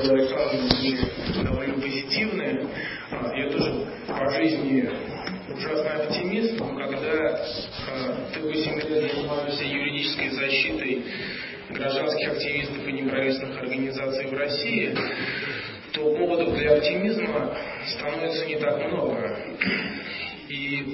Белла Александровна довольно позитивные. Я тоже по жизни ужасный оптимист, но когда ты 8 лет занимаешься юридической защитой гражданских активистов и неправительственных организаций в России, то поводов для оптимизма становится не так много. И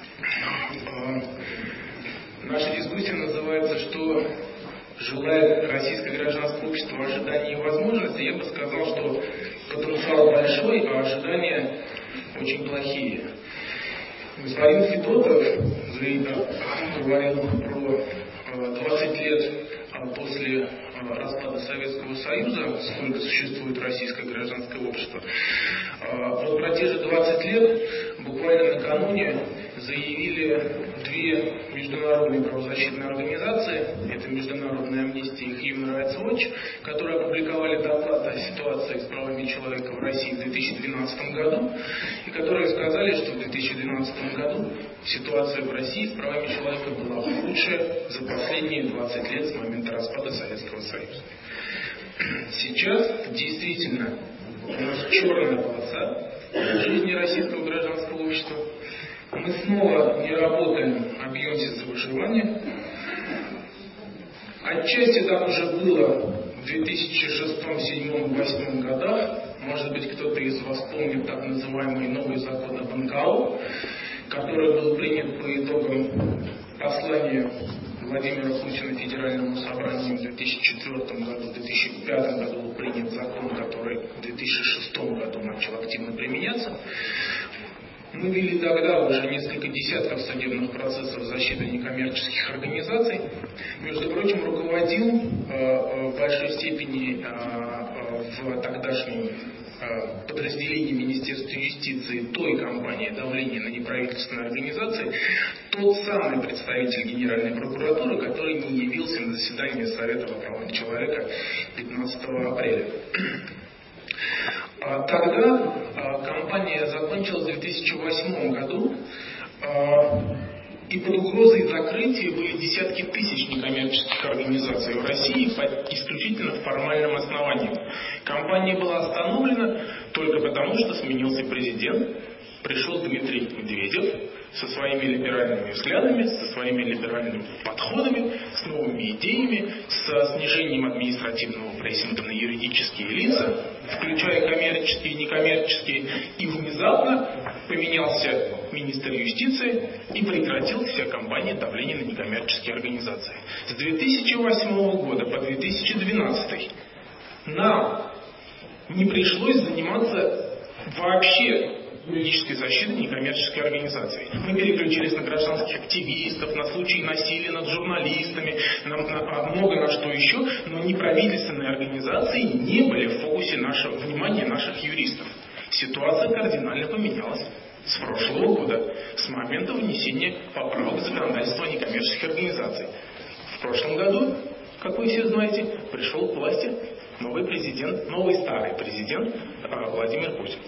наша дискуссия называется, что желает российское гражданское общество ожиданий и возможностей. Я бы сказал, что потенциал большой, а ожидания очень плохие. Господин Федотов говорил про 20 лет после распада Советского Союза, сколько существует российское гражданское общество. Вот про те же 20 лет буквально накануне заявили две международные правозащитные организации, это Международная амнистия и Human Rights Watch, которые опубликовали доклад о ситуации с правами человека в России в 2012 году, и которые сказали, что в 2012 году ситуация в России с правами человека была худшая за последние 20 лет с момента распада Советского Союза. Сейчас действительно у нас черная полоса в жизни российского гражданского общества. Мы снова не работаем, а бьемся за выживание. Отчасти так уже было в 2006, 2007, 2008 годах. Может быть, кто-то из вас помнит так называемый новый закон об НКО, который был принят по итогам послания Владимира Путина Федеральному собранию в 2004 году, в 2005 году был принят закон, который в 2006 году начал активно применяться. Мы вели тогда уже несколько десятков судебных процессов защиты некоммерческих организаций. Между прочим, руководил в большой степени в тогдашнем подразделении Министерства юстиции той кампании давления на неправительственные организации тот самый представитель Генеральной прокуратуры, который не явился на заседание Совета по правам человека 15 апреля. Тогда кампания закончилась в 2008 году, и под угрозой закрытия были десятки тысяч некоммерческих организаций в России по исключительно формальным основаниям. Кампания была остановлена только потому, что сменился президент, пришел Дмитрий Медведев со своими либеральными взглядами, со своими либеральными подходами, с новыми идеями, со снижением административного прессинга на юридические лица, включая коммерческие и некоммерческие, и внезапно поменялся министр юстиции и прекратил вся кампания давления на некоммерческие организации. С 2008 года по 2012 нам не пришлось заниматься вообще юридической защиты некоммерческой организации. Мы переключились на гражданских активистов, на случаи насилия над журналистами, много на что еще, но неправительственные организации не были в фокусе внимания наших юристов. Ситуация кардинально поменялась с прошлого года, с момента внесения поправок в законодательство некоммерческих организаций. В прошлом году, как вы все знаете, пришел к власти новый старый президент Владимир Путин.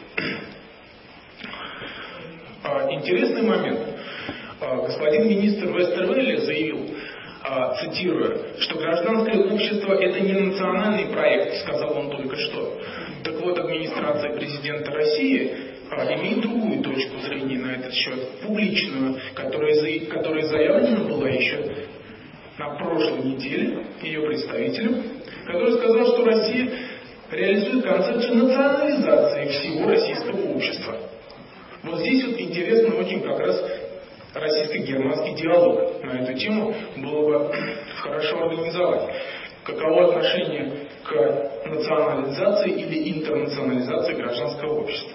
Интересный момент. Господин министр Вестервелле заявил, цитирую, что гражданское общество – это не национальный проект, сказал он только что. Так вот, администрация президента России имеет другую точку зрения на этот счет, публичную, которая заявлена была еще на прошлой неделе ее представителем, который сказал, что Россия реализует концепцию национализации всего российского общества. Вот здесь вот интересно очень как раз российско-германский диалог на эту тему было бы хорошо организовать. Каково отношение к национализации или интернационализации гражданского общества?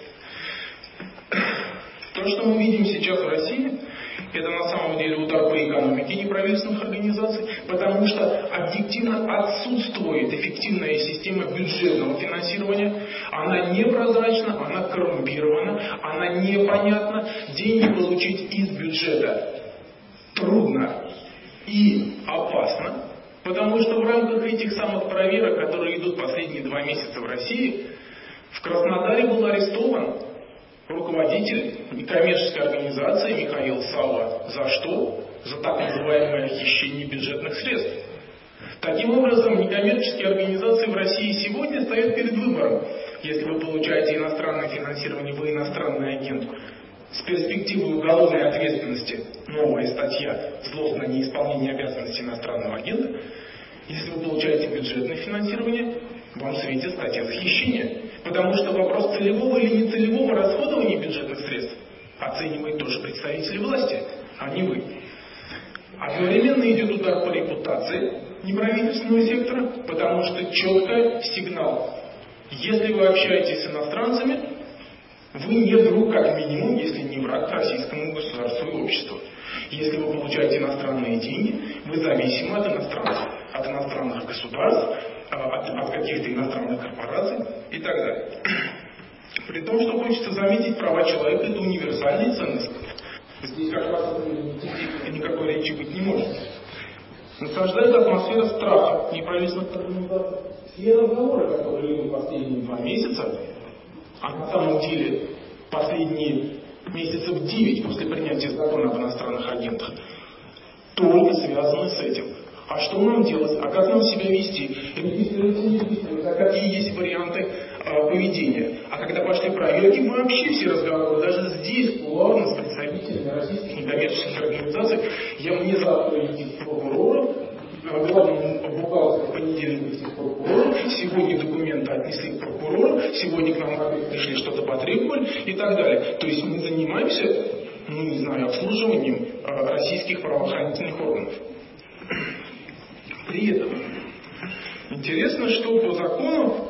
То, что мы видим сейчас в России, это на самом деле удар по экономике неправительственных организаций, потому что объективно отсутствует эффективная система бюджетного финансирования. Она непрозрачна, она коррумпирована, она непонятна. Деньги получить из бюджета трудно и опасно, потому что в рамках этих самых проверок, которые идут последние 2 месяца в России, в Краснодаре был арестован руководитель некоммерческой организации Михаил Савва. За что? За так называемое хищение бюджетных средств. Таким образом, некоммерческие организации в России сегодня стоят перед выбором. Если вы получаете иностранное финансирование, вы иностранный агент. С перспективой уголовной ответственности новая статья «Злостное неисполнение обязанностей иностранного агента». Если вы получаете бюджетное финансирование, вам светит статья «Хищение». Потому что вопрос целевого или нецелевого расходования бюджетных средств оценивают тоже представители власти, а не вы. Одновременно идет удар по репутации неправительственного сектора, потому что четко сигнал. Если вы общаетесь с иностранцами, вы не друг, как минимум, если не враг российскому государству и обществу. Если вы получаете иностранные деньги, вы зависимы от иностранцев, от иностранных государств, от каких-то иностранных корпораций и так далее. При том, что хочется заметить, права человека – это универсальные ценности. Здесь как раз никакой речи быть не может. Насаждается атмосфера страха неправительственных организаций. Все разговоры, которые идут последние 2 месяца, а на самом деле последние месяцев 9 после принятия закона об иностранных агентах, только связаны с этим. А что нам делать? А как нам себя вести? Регистрироваться, не регистрироваться? А какие есть варианты поведения? А когда пошли проверки, вообще все разговоры, даже здесь, кулуарно, с представителями российских некоммерческих организаций, я мне завтра идти к прокурору, главному бухгалтеру в понедельник идти к прокурору, сегодня документы отнесли к прокурору, сегодня к нам опять пришли, что-то потребовали и так далее. То есть мы занимаемся, не знаю, обслуживанием российских правоохранительных органов. При этом интересно, что по закону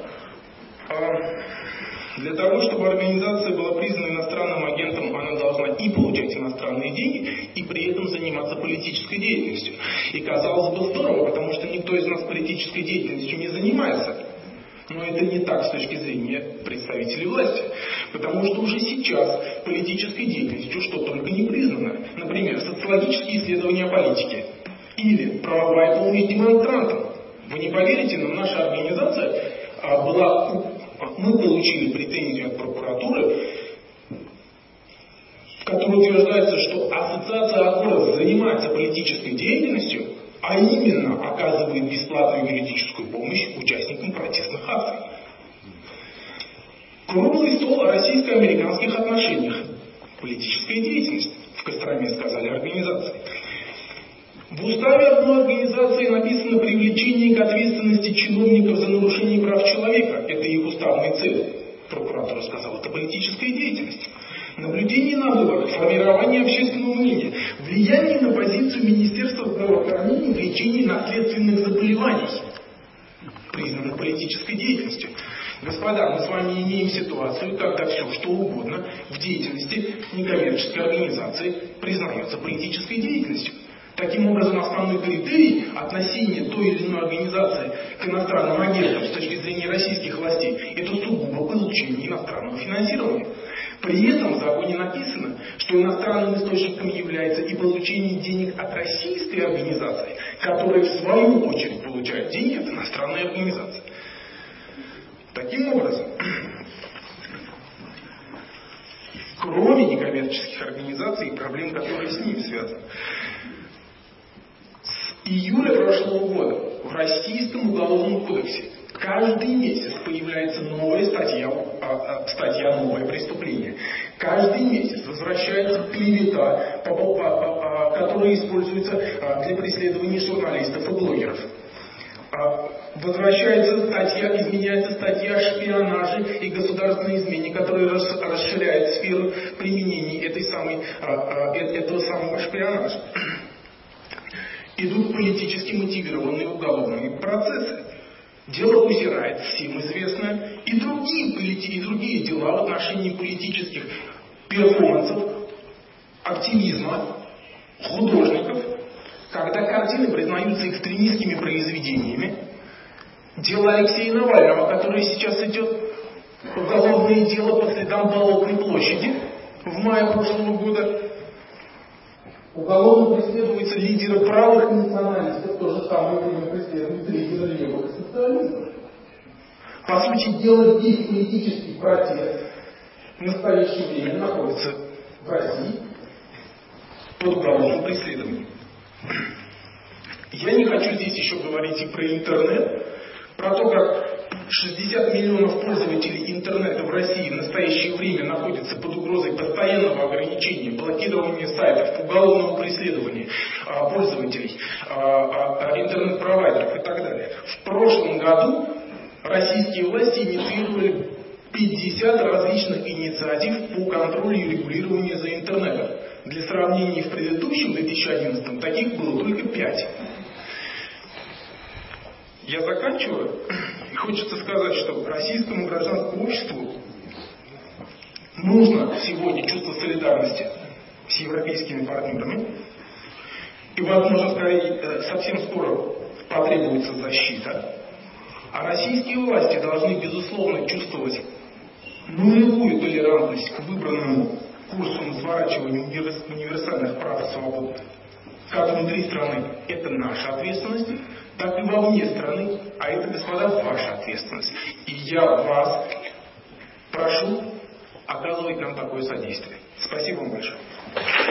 для того, чтобы организация была признана иностранным агентом, она должна и получать иностранные деньги, и при этом заниматься политической деятельностью. И казалось бы здорово, потому что никто из нас политической деятельностью не занимается. Но это не так с точки зрения представителей власти. Потому что уже сейчас политической деятельностью что только не признано. Например, социологические исследования о политике. Или правовая помощь демонстрантам. Вы не поверите, но наша организация мы получили претензию от прокуратуры, в которой утверждается, что ассоциация АКОРОС занимается политической деятельностью, а именно оказывает бесплатную юридическую помощь участникам протестных акций. Круглый стол о российско-американских отношениях. Политическая деятельность, в Костроме сказали организации. В уставе одной организации написано привлечение к ответственности чиновников за нарушение прав человека. Это их уставные цели. Прокуратура сказала, это политическая деятельность. Наблюдение на выборах, формирование общественного мнения, влияние на позицию Министерства здравоохранения в лечении наследственных заболеваний. Признано политической деятельностью. Господа, мы с вами имеем ситуацию, когда все, что угодно в деятельности некоммерческой организации признается политической деятельностью. Таким образом, основной критерий отношения той или иной организации к иностранным агентам с точки зрения российских властей – это сугубо получение иностранного финансирования. При этом в законе написано, что иностранным источником является и получение денег от российской организации, которая в свою очередь получает деньги от иностранной организации. Таким образом, кроме некоммерческих организаций и проблем, которые с ними связаны, с июля прошлого года в Российском уголовном кодексе каждый месяц появляется новая статья «Новое преступление». Каждый месяц возвращается клевета, которая используется для преследования журналистов и блогеров. Возвращается статья, изменяется статья о шпионаже и государственной измене, которая расширяет сферу применения этого самого шпионажа. Идут политически мотивированные уголовные процессы. Дело Узирает, всем известно, и другие дела в отношении политических перформансов, активизма, художников, когда картины признаются экстремистскими произведениями. Дело Алексея Навального, которое сейчас идет, уголовное дело по следам Болотной площади в мае прошлого года. Уголовно преследуются лидеры правых и националистов, в то же самое время преследуют лидеры левых и социалистов. По сути дела, весь политический протест в настоящее время находится в России под уголовным преследованием. Я не хочу здесь еще говорить и про интернет, про то, как 60 миллионов пользователей интернета в России в настоящее время находятся под угрозой постоянного ограничения, блокирования сайтов, уголовного преследования пользователей, интернет-провайдеров и так далее. В прошлом году российские власти инициировали 50 различных инициатив по контролю и регулированию за интернетом. Для сравнения, в предыдущем 2011 таких было только 5. Я заканчиваю, и хочется сказать, что российскому гражданскому обществу нужно сегодня чувство солидарности с европейскими партнерами, и, возможно, скорее, совсем скоро потребуется защита. А российские власти должны, безусловно, чувствовать нулевую толерантность к выбранному курсу сворачивания универсальных прав и свобод. Как внутри страны это наша ответственность, так и вовне страны, а это, господа, ваша ответственность. И я вас прошу оказывать нам такое содействие. Спасибо вам большое.